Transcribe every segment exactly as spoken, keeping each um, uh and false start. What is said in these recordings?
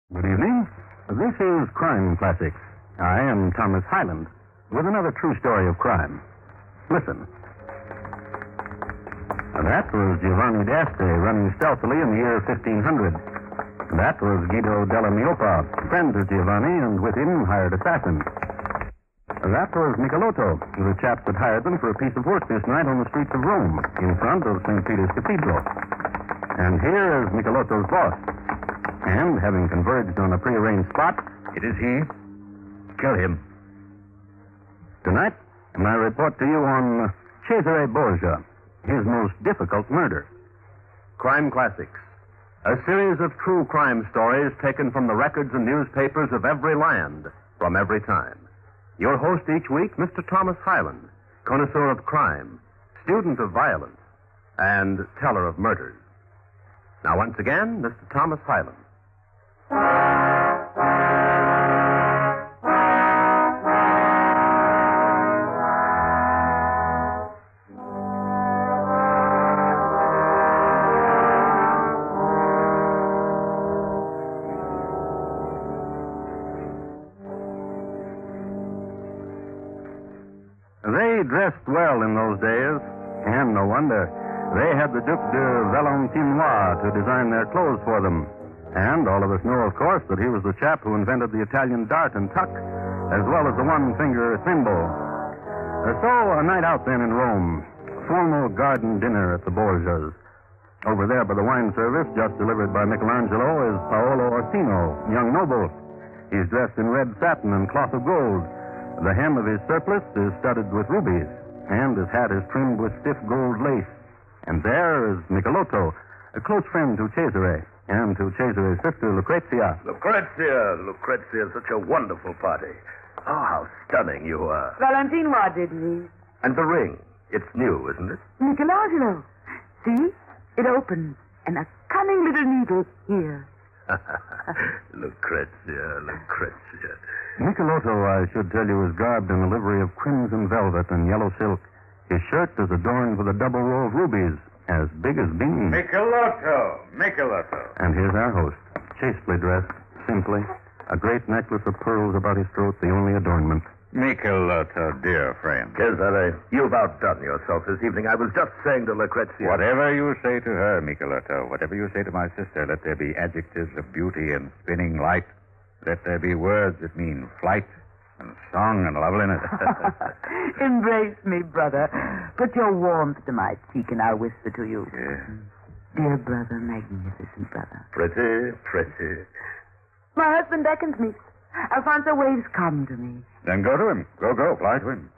Good evening. This is Crime Classics. I am Thomas Hyland with another true story of crime. Listen. That was Giovanni d'Este running stealthily in the year fifteen hundred. That was Guido della Miopa, friend of Giovanni, and with him hired assassin. That was Michelotto, the chap that hired them for a piece of work this night on the streets of Rome, in front of Saint Peter's Cathedral. And here is Michelotto's boss. And, having converged on a prearranged spot, It is he. Kill him. tonight, I report to you on Cesare Borgia, his most difficult murder. Crime Classics. A series of true crime stories taken from the records and newspapers of every land, from every time. Your host each week, Mister Thomas Hyland, connoisseur of crime, student of violence, and teller of murders. Now, once again, Mister Thomas Hyland. They dressed well in those days, and no wonder. They had the Duc de Valentinois to design their clothes for them. And all of us know, of course, that he was the chap who invented the Italian dart and tuck, as well as the one-finger thimble. Uh, So, a night out then in Rome. Formal garden dinner at the Borgias. Over there by the wine service, just delivered by Michelangelo, is Paolo Orsino, young noble. He's dressed in red satin and cloth of gold. The hem of his surplice is studded with rubies, and his hat is trimmed with stiff gold lace. And there is Michelotto, a close friend to Cesare, and to Cesare's sister, Lucrezia. Lucrezia, Lucrezia, such a wonderful party. Oh, how stunning you are. Valentinois did he? And the ring. It's new, isn't it? Michelangelo. See? It opens, and a cunning little needle here. Lucrezia, Lucrezia. Michelotto, I should tell you, is garbed in a livery of crimson velvet and yellow silk. His shirt is adorned with a double row of rubies, as big as beans. Michelotto, Michelotto. And here's our host, chastely dressed, simply, a great necklace of pearls about his throat, the only adornment. Michelotto, dear friend. Cesare, you've outdone yourself this evening. I was just saying to Lucrezia... Whatever you say to her, Michelotto, whatever you say to my sister, let there be adjectives of beauty and spinning light. Let there be words that mean flight and song and loveliness. Embrace me, brother. Put your warmth to my cheek, and I'll whisper to you. Yeah. Dear brother, magnificent brother. Pretty, pretty. My husband beckons me. Alfonso waves come to me. Then go to him. Go, go. Fly to him.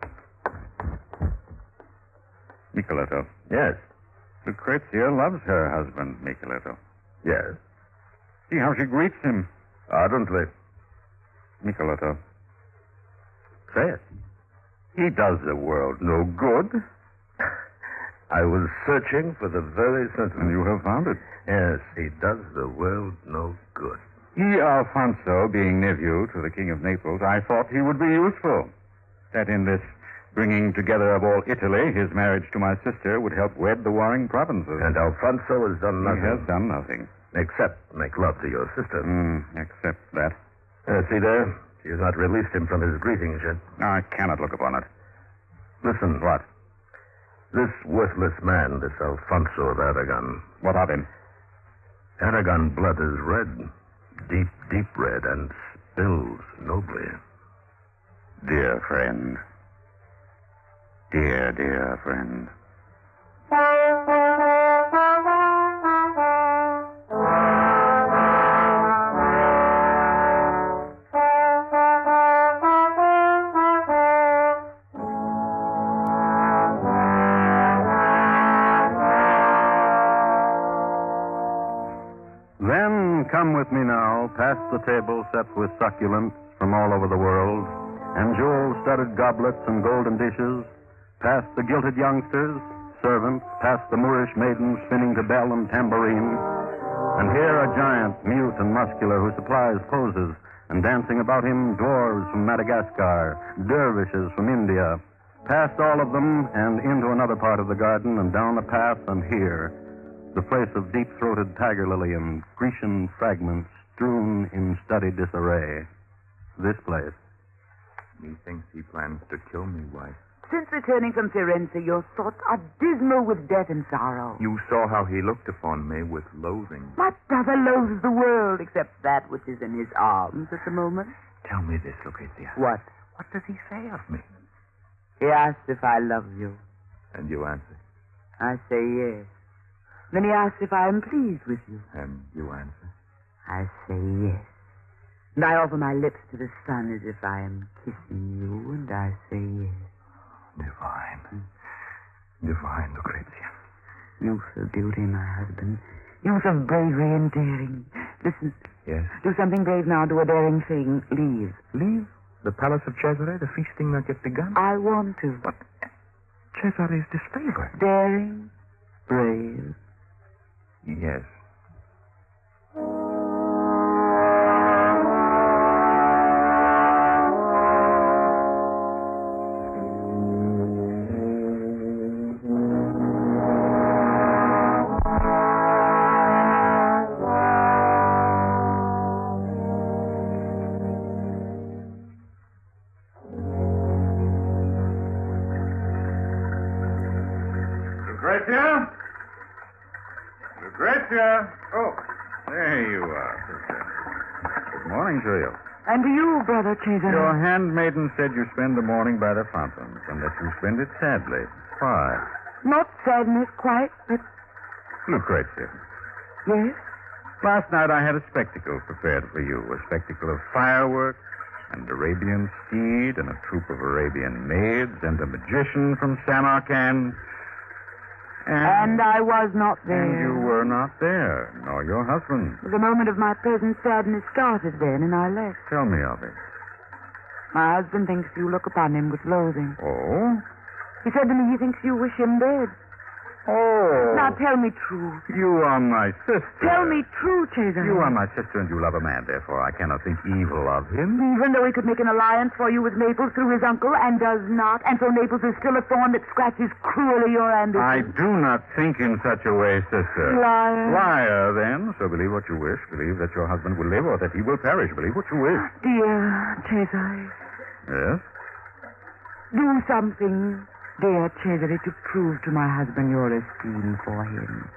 Michelotto. Yes, Lucrezia loves her husband, Michelotto. yes. See how she greets him. Ardently. Michelotto. Say it. He does the world no good. I was searching for the very And sentiment. you have found it. Yes, he does the world no good. He, Alfonso, being nephew to the King of Naples, I thought he would be useful. That in this bringing together of all Italy, his marriage to my sister would help wed the warring provinces. And Alfonso has done he nothing. has done nothing. Except make love to your sister. Mm, except that. Uh, see there? She has not released him from his greetings yet. I cannot look upon it. Listen. What? This worthless man, this Alfonso of Aragon. What of him? Aragon blood is red. Deep, deep red, and spills nobly. Dear friend. Dear, dear friend. Then come with me now, past the table set with succulents from all over the world, and jewel-studded goblets and golden dishes, past the gilded youngsters, servants, past the Moorish maidens spinning to bell and tambourine, and here a giant, mute and muscular, who supplies poses, and dancing about him dwarves from Madagascar, dervishes from India, past all of them and into another part of the garden and down a path, and here, the place of deep-throated tiger lily and Grecian fragments strewn in studied disarray. This place. Methinks he plans to kill me, wife. Since returning from Firenze, your thoughts are dismal with death and sorrow. You saw how he looked upon me with loathing. My brother loathes the world except that which is in his arms at the moment. Tell me this, Lucrezia. What? What does he say of me? He asks if I love you. And you answer. I say yes. Then he asks if I am pleased with you. And you answer. I say yes. And I offer my lips to the sun as if I am kissing you, and I say yes. Divine. Divine, Lucrezia. Youth of beauty, my husband. Youth of bravery and daring. Listen. Yes? Do something brave now. Do a daring thing. Leave. Leave? The palace of Cesare? The feasting not yet begun? I want to. But Cesare is disfavored. Daring. Brave. Yes. Lucrezia? Lucrezia? Oh, there you are, sister. Good morning to you. And to you, brother Cesare. Your handmaiden said you spend the morning by the fountains, and that you spend it sadly. Why? Not sadness quite, but Lucrezia, yes. last night I had a spectacle prepared for you. A spectacle of fireworks, and Arabian steed, and a troop of Arabian maids, and a magician from Samarkand. And I was not there. And you were not there, nor your husband. The moment of my present sadness started then, and I left. Tell me of it. My husband thinks you look upon him with loathing. Oh? He said to me he thinks you wish him dead. Oh. Now tell me true. You are my sister. Tell me true, Cesare. You are my sister, and you love a man, therefore I cannot think evil of him. Even though he could make an alliance for you with Naples through his uncle and does not, and so Naples is still a thorn that scratches cruelly your ambition. I do not think in such a way, sister. Liar. Liar, then. So believe what you wish. Believe that your husband will live or that he will perish. Believe what you wish. Dear Cesare, Yes? do something, dear Cesare, to prove to my husband your esteem for him.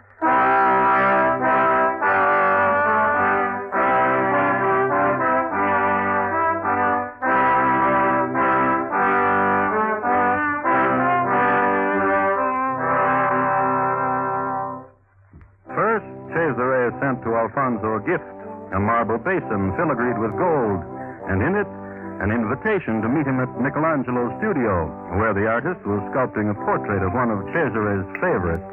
First, Cesare sent to Alfonso a gift, a marble basin filigreed with gold, and in it, an invitation to meet him at Michelangelo's studio, where the artist was sculpting a portrait of one of Cesare's favorites.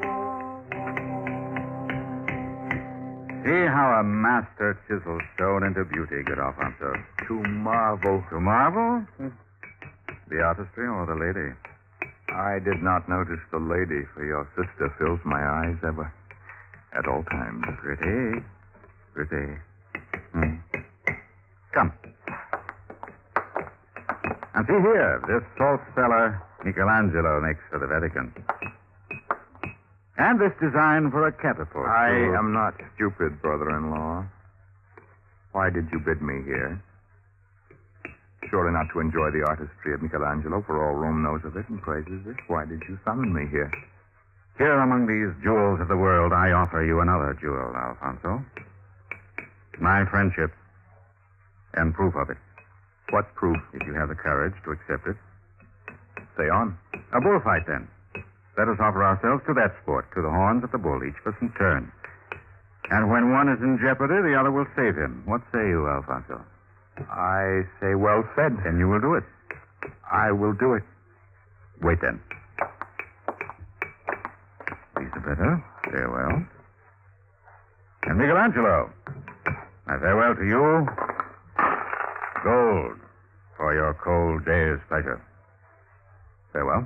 See how a master chisels stone into beauty, good Alfonso. To marvel. To marvel? The artistry or the lady? I did not notice the lady, for your sister fills my eyes ever, at all times. Pretty. Pretty. Hmm. Come. And see here, this salt cellar Michelangelo makes for the Vatican. And this design for a catapult. I am not stupid, brother-in-law. Why did you bid me here? Surely not to enjoy the artistry of Michelangelo, for all Rome knows of it and praises it. Why did you summon me here? Here among these jewels of the world, I offer you another jewel, Alfonso. My friendship. And proof of it. What proof? If you have the courage to accept it. Say on. A bullfight, then. Let us offer ourselves to that sport, to the horns of the bull, each of us in turn. And when one is in jeopardy, the other will save him. What say you, Alfonso? I say well said. Then you will do it. I will do it. Wait, then. These are better. Farewell. And Michelangelo, my farewell to you. Gold for your cold day's pleasure. Farewell.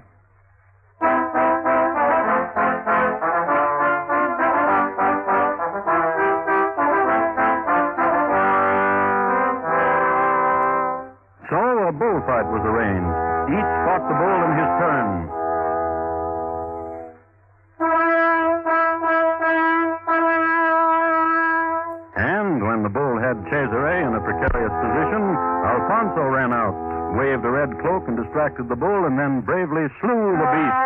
So a bullfight was arranged. Each fought the bull in his turn. And when the bull Cesare in a precarious position, Alfonso ran out, waved a red cloak and distracted the bull, and then bravely slew the beast.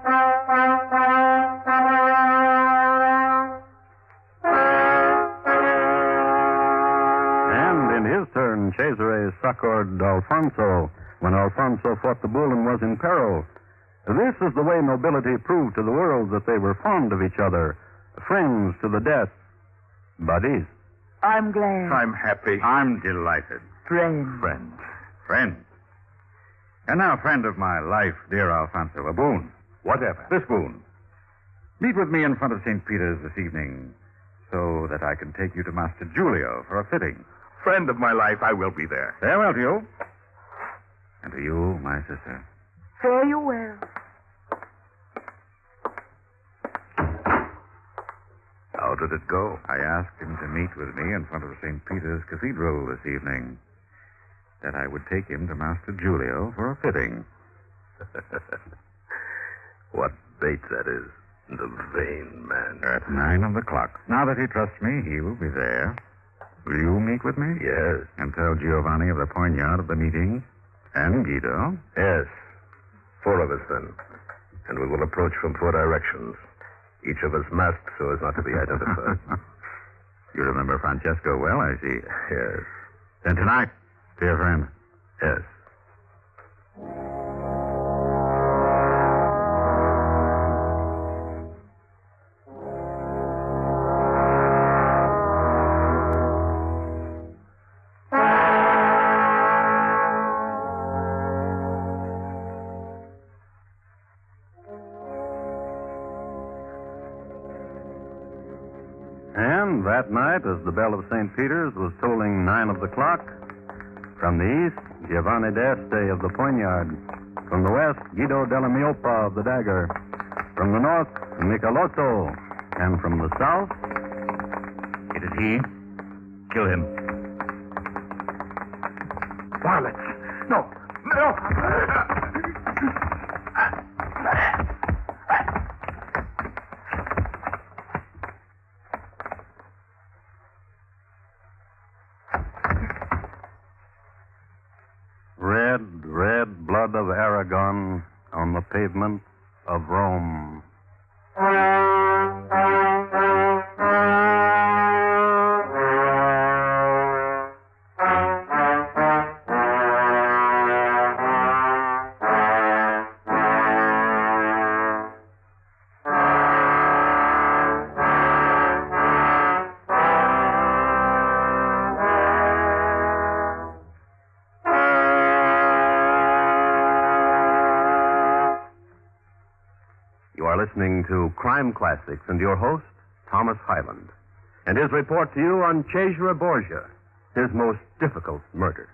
And in his turn, Cesare succored Alfonso when Alfonso fought the bull and was in peril. This is the way nobility proved to the world that they were fond of each other, friends to the death, buddies. I'm glad. I'm happy. I'm delighted. Friend. Friend. Friend. And now, friend of my life, dear Alfonso, a boon. Whatever. This boon. Meet with me in front of Saint Peter's this evening so that I can take you to Master Giulio for a fitting. Friend of my life, I will be there. Farewell to you. And to you, my sister. Fare you well. How did it go? I asked him to meet with me in front of Saint Peter's Cathedral this evening. That I would take him to Master Giulio for a fitting. What bait that is. The vain man. At nine of the clock. Now that he trusts me, he will be there. Will you meet with me? Yes. And tell Giovanni of the Poignard of the meeting? And Guido? Yes. Four of us, then. And we will approach from four directions. Each of us masked so as not to be identified. You remember Francesco well, I see. Yes. Then tonight, dear friend. Yes. And that night, as the bell of Saint Peter's was tolling nine of the clock, from the east, Giovanni d'Este of the Poignard. From the west, Guido della Miopa of the Dagger. From the north, Michelotto. And from the south... It is he. Kill him. Varlets. No. No. Red, red blood of Aragon on the pavement of Rome. You are listening to Crime Classics and your host, Thomas Hyland, and his report to you on Cesare Borgia, his most difficult murder.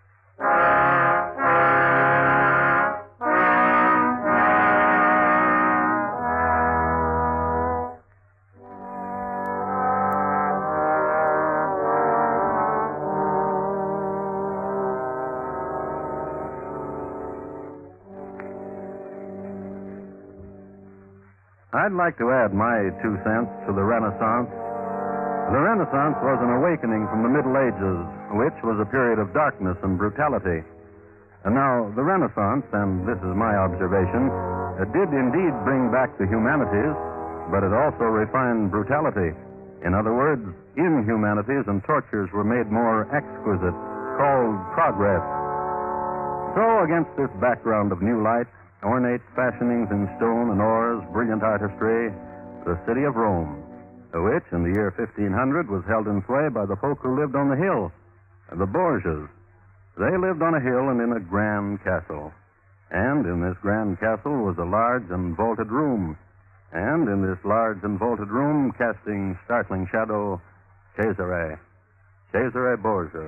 I'd like to add my two cents to the Renaissance. The Renaissance was an awakening from the Middle Ages, which was a period of darkness and brutality. And now, the Renaissance, and this is my observation, it did indeed bring back the humanities, but it also refined brutality. In other words, inhumanities and tortures were made more exquisite, called progress. So, against this background of new light, ornate fashionings in stone and ores, brilliant artistry, the city of Rome, which in the year fifteen hundred was held in sway by the folk who lived on the hill, the Borgias. They lived on a hill and in a grand castle. And in this grand castle was a large and vaulted room. And in this large and vaulted room, casting startling shadow, Cesare. Cesare Borgia.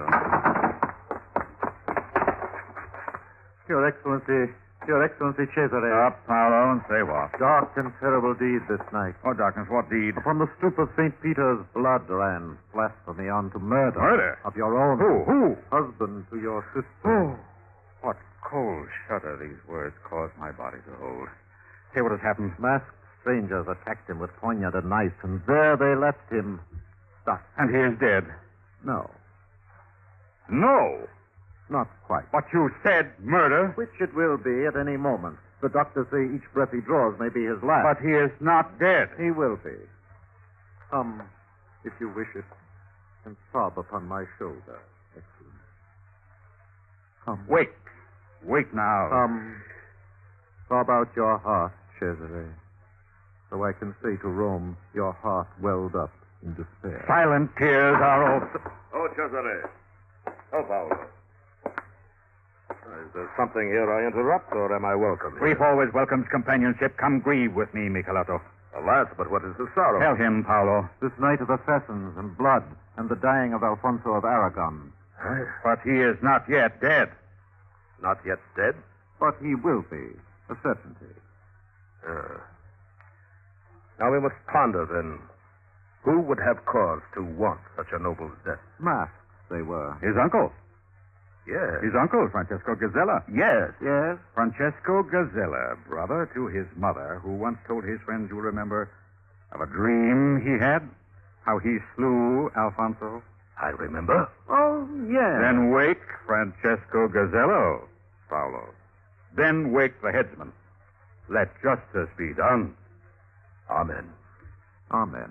Your Excellency, Your Excellency Cesare. Up, Paolo, and say what? Dark and terrible deed this night. Oh, darkness, what deed? From the stoop of Saint Peter's, blood ran blasphemy on to murder. Murder? Of your own. Who? Who? Husband to your sister. Oh, what cold shudder these words cause my body to hold. Say what has happened. Masked strangers attacked him with poignard and knife, and there they left him stuck. And he is dead. No. No. Not quite. But you said murder. Which it will be at any moment. The doctors say each breath he draws may be his last. But he is not dead. He will be. Come, if you wish it, and sob upon my shoulder, Excellence. Come. Wake. Wake now. Come. Sob out your heart, Cesare, so I can say to Rome, your heart welled up in despair. Silent tears are also... Oh, Cesare. Oh, Paolo. Is there something here I interrupt, or am I welcome? Grief always welcomes companionship. Come grieve with me, Michelato. Alas, but what is the sorrow? Tell him, Paolo. This night of assassins and blood, and the dying of Alfonso of Aragon. But he is not yet dead. Not yet dead? But he will be, a certainty. Uh, now we must ponder, then. Who would have cause to want such a noble's death? Masks they were. His uncle. Yes. His uncle, Francesco Gazella. Yes. Yes? Francesco Gazella, brother to his mother, who once told his friends, you remember, of a dream he had, how he slew Alfonso. I remember. Oh, yes. Then wake Francesco Gazello, Paolo. Then wake the headsman. Let justice be done. Amen. Amen.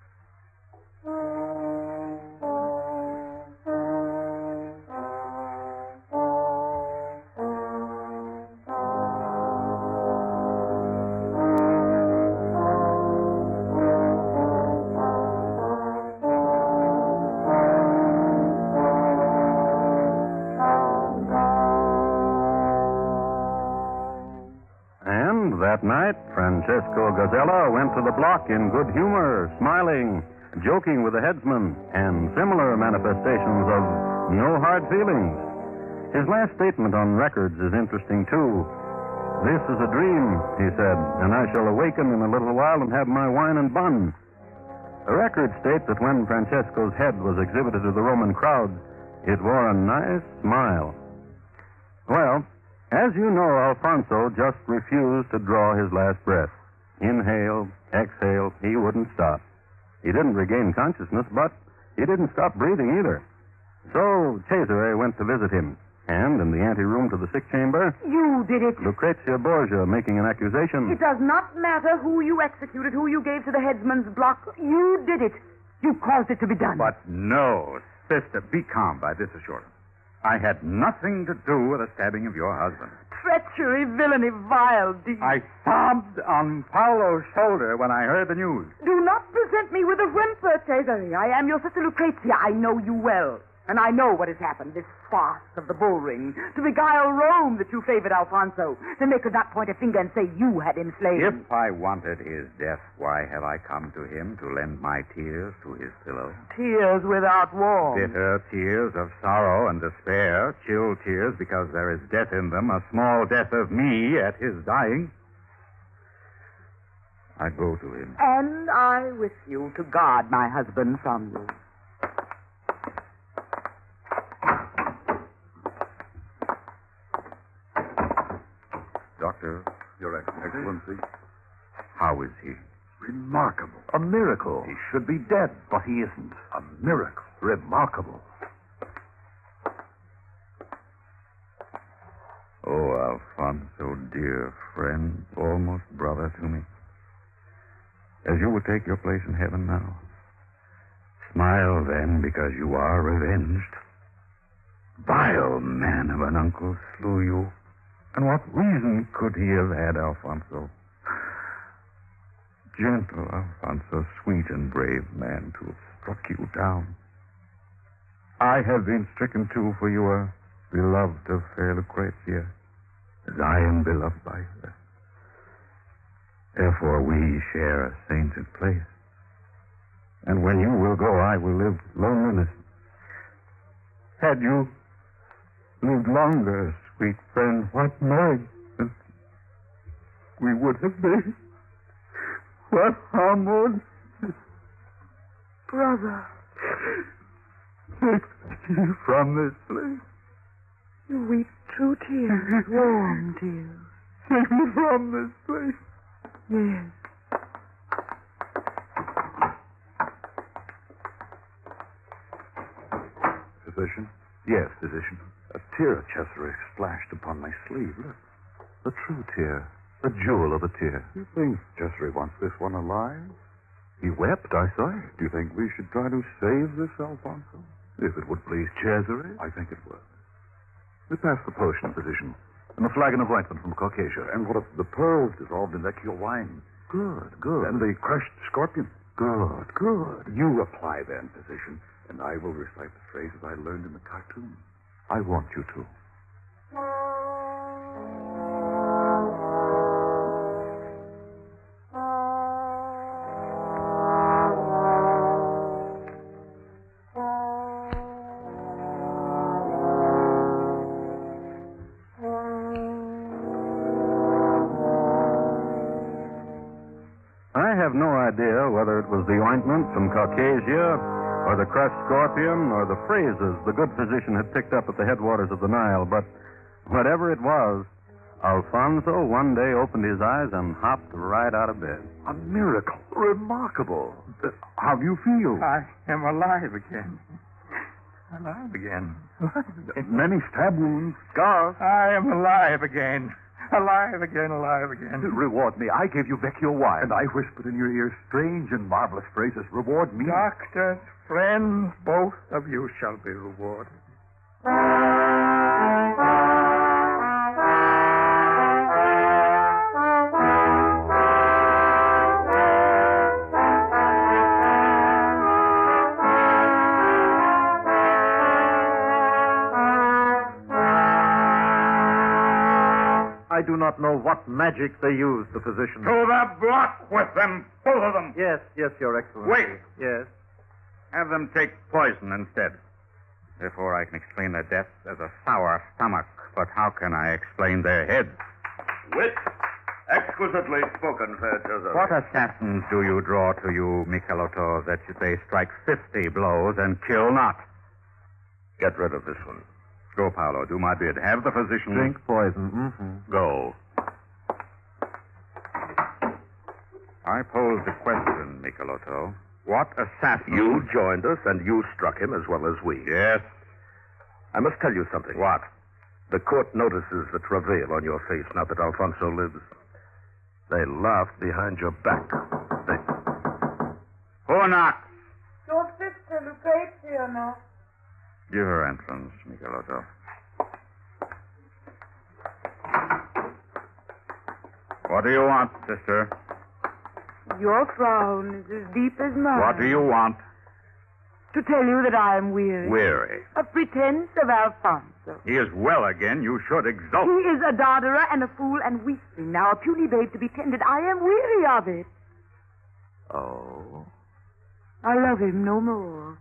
That night, Francesco Gazella went to the block in good humor, smiling, joking with the headsman, and similar manifestations of no hard feelings. His last statement on records is interesting, too. This is a dream, he said, and I shall awaken in a little while and have my wine and bun. The records state that when Francesco's head was exhibited to the Roman crowd, it wore a nice smile. Well, as you know, Alfonso just refused to draw his last breath. Inhale, exhale, he wouldn't stop. He didn't regain consciousness, but he didn't stop breathing either. So Cesare went to visit him, and in the anteroom to the sick chamber, You did it. Lucrezia Borgia making an accusation. It does not matter who you executed, who you gave to the headsman's block. You did it. You caused it to be done. But no, sister, be calm by this assurance. I had nothing to do with the stabbing of your husband. Treachery, villainy, vile deed. I sobbed on Paolo's shoulder when I heard the news. Do not present me with a whimper, Cesare. I am your sister Lucrezia. I know you well. And I know what has happened, this farce of the bull ring. To beguile Rome that you favored Alfonso. Then they could not point a finger and say you had him slain. If I wanted his death, why have I come to him to lend my tears to his pillow? Tears without warmth. Bitter tears of sorrow and despair, chill tears because there is death in them, a small death of me at his dying. I go to him. And I with you to guard my husband from you. Doctor, Your Excellency. how is he? Remarkable. A miracle. He should be dead, but he isn't. A miracle. Remarkable. Oh, Alfonso, dear friend, almost brother to me. As you will take your place in heaven now, smile then because you are revenged. Vile man of an uncle slew you. And what reason could he have had, Alfonso? Gentle Alfonso, sweet and brave man to have struck you down. I have been stricken too, for you are beloved of fair Lucrezia, as I am beloved by her. Therefore we share a sainted place. And when you will go, I will live loneliness. Had you lived longer, sweet friend, what marriage we would have been. What harmony. Brother. Take me from this place. You weep true tears, warm tears. Take me from this place. Yes. Physician? Yes, physician. A tear of Cesare splashed upon my sleeve. Look. A true tear. A jewel of a tear. You think Cesare wants this one alive? He wept, I saw it. Do you think we should try to save this Alfonso? If it would please Cesare. I think it would. We pass the potion, physician, and a flagon of ointment from Caucasia. And what of the pearls dissolved in Vecchio wine? Good, good. And the crushed scorpion? Good, good. You apply then, physician, and I will recite the phrases I learned in the cartoon. I want you to. I have no idea whether it was the ointment from Caucasia, or the crushed scorpion, or the phrases the good physician had picked up at the headwaters of the Nile, but whatever it was, Alfonso one day opened his eyes and hopped right out of bed. A miracle. Remarkable. Uh, How do you feel? I am alive again. Alive again. Many stab wounds, scars. I am alive again. Alive again, alive again. Reward me. I gave you Vecchio wine. And I whispered in your ear strange and marvelous phrases. Reward me. Doctors, friends, both of you shall be rewarded. I do not know what magic they use, the physician. To the block with them, both of them. Yes, yes, Your Excellency. Wait. Yes. Have them take poison instead. Therefore, I can explain their deaths as a sour stomach, but how can I explain their heads? Wit. Exquisitely spoken, fair Cesare. What assassins do you draw to you, Michelotto, that they strike fifty blows and kill not? Get rid of this one. Go, Paolo. Do my bid. Have the physician... Drink poison. Mm-hmm. Go. I pose the question, Michelotto. What assassin... You joined us, and you struck him as well as we. Yes. I must tell you something. What? The court notices the travail on your face now that Alfonso lives. They laughed behind your back. They... Who knocks? Your sister, Lucrezia, no? Give her entrance, Michelotto. What do you want, sister? Your frown is as deep as mine. What do you want? To tell you that I am weary. Weary. Of pretense of Alfonso. He is well again. You should exult. He is a dodderer and a fool and weakling. Now a puny babe to be tended. I am weary of it. Oh? I love him no more.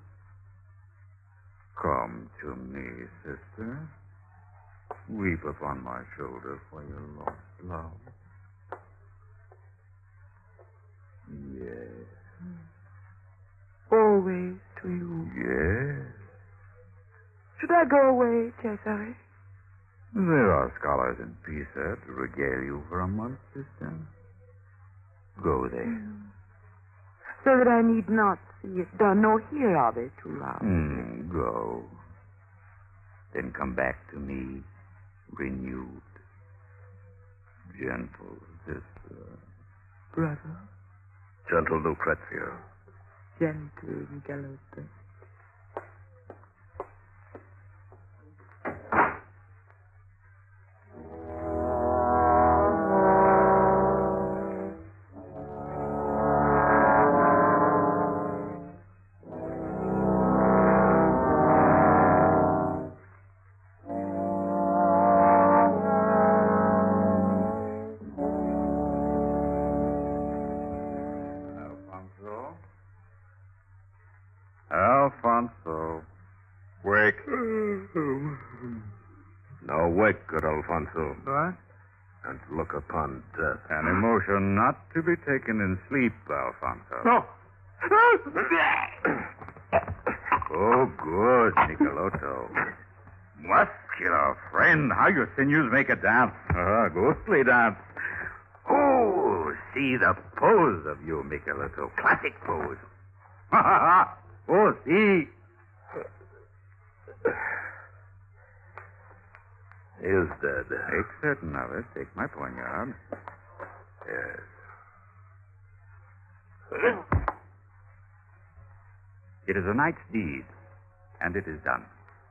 Come to me, sister. Weep upon my shoulder for your lost love. Yes. Always to you. Yes. Should I go away, Cesare? There are scholars in Pisa to regale you for a month, sister. Go there. So that I need not see it done nor hear of it too loud. Mm, go. Then come back to me, renewed. Gentle sister. Brother. Gentle Lucrezia. Gentle Michelotto. Alfonso. Wake. Now wake, good Alfonso, What? and look upon death. An emotion not to be taken in sleep, Alfonso. No. Oh, good, Michelotto. Muscular friend, how your sinews make a dance. Uh, ghostly dance. Oh, see the pose of you, Michelotto. Classic pose. Ha ha ha. Oh, see. He is dead. Take certain of it. Take my poignard. Yes. It is a knight's deed, and it is done.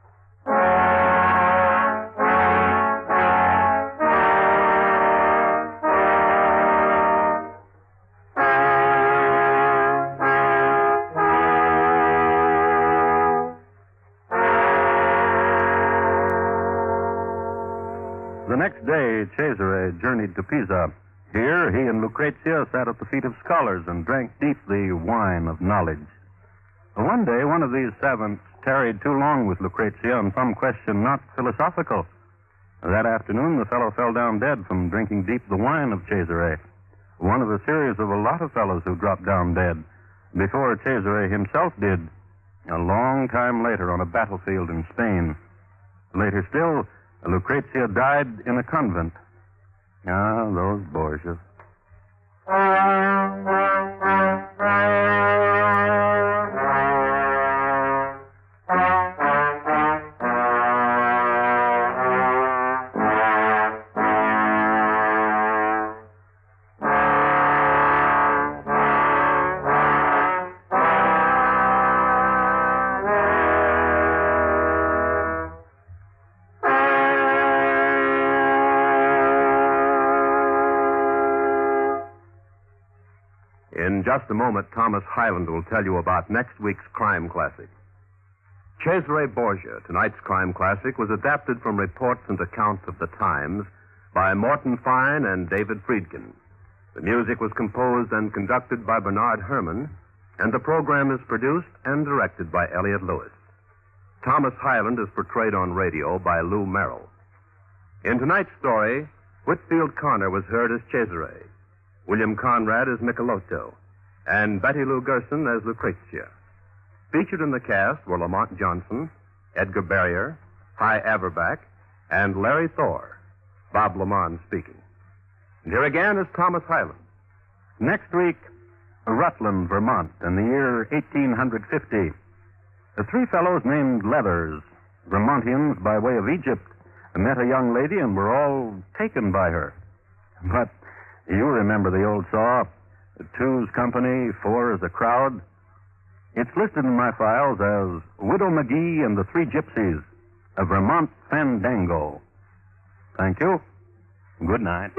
The next day, Cesare journeyed to Pisa. Here, he and Lucrezia sat at the feet of scholars and drank deep the wine of knowledge. One day, one of these savants tarried too long with Lucrezia on some question not philosophical. That afternoon, the fellow fell down dead from drinking deep the wine of Cesare, one of a series of a lot of fellows who dropped down dead before Cesare himself did, a long time later on a battlefield in Spain. Later still, Lucrezia died in a convent. Ah, those Borgias. In just a moment, Thomas Hyland will tell you about next week's crime classic. Cesare Borgia, tonight's crime classic, was adapted from reports and accounts of the times by Morton Fine and David Friedkin. The music was composed and conducted by Bernard Herrmann, and the program is produced and directed by Elliott Lewis. Thomas Hyland is portrayed on radio by Lou Merrill. In tonight's story, Whitfield Connor was heard as Cesare, William Conrad as Michelotto, and Betty Lou Gerson as Lucrezia. Featured in the cast were Lamont Johnson, Edgar Barrier, Hy Averback, and Larry Thor. Bob Lamont speaking. And here again is Thomas Hyland. Next week, Rutland, Vermont, in the year eighteen fifty. The three fellows named Leathers, Vermontians by way of Egypt, met a young lady and were all taken by her. But you remember the old saw, two's company, four is a crowd. It's listed in my files as Widow McGee and the Three Gypsies, a Vermont fandango. Thank you. Good night.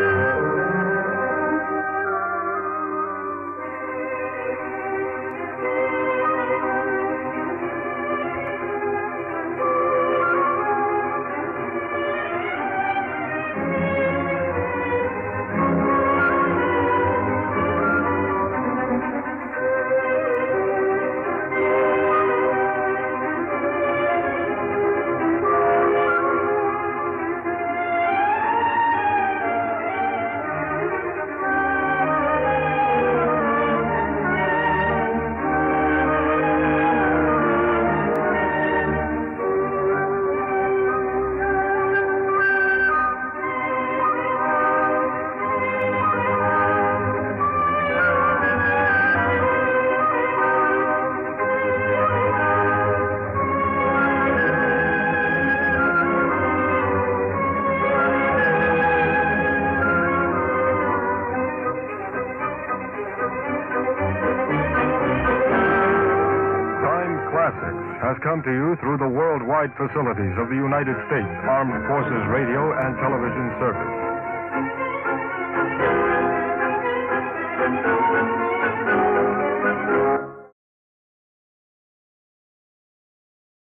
Has come to you through the worldwide facilities of the United States Armed Forces Radio and Television Service.